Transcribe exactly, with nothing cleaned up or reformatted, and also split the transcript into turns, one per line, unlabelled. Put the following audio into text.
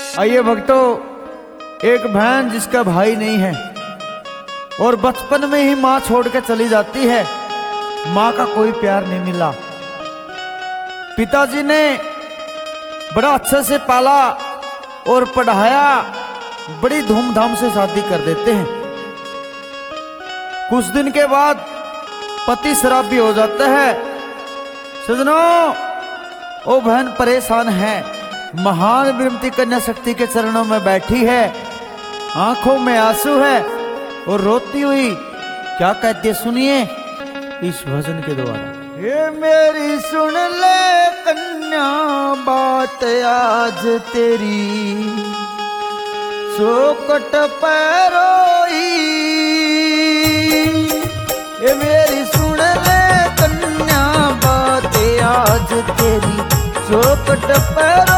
आइए भक्तों, एक बहन जिसका भाई नहीं है और बचपन में ही माँ छोड़ के चली जाती है, माँ का कोई प्यार नहीं मिला। पिताजी ने बड़ा अच्छे से पाला और पढ़ाया, बड़ी धूमधाम से शादी कर देते हैं। कुछ दिन के बाद पति शराबी हो जाता है। सजनों, वो बहन परेशान है, महान विरमती कन्या शक्ति के चरणों में बैठी है, आंखों में आंसू है और रोती हुई क्या कहती है, सुनिए इस भजन के द्वारा। ये मेरी सुन ले कन्या बात आज तेरी, सोकट पैरोई। ये मेरी सुन ले कन्या बात आज तेरी, सोकट पैरोई।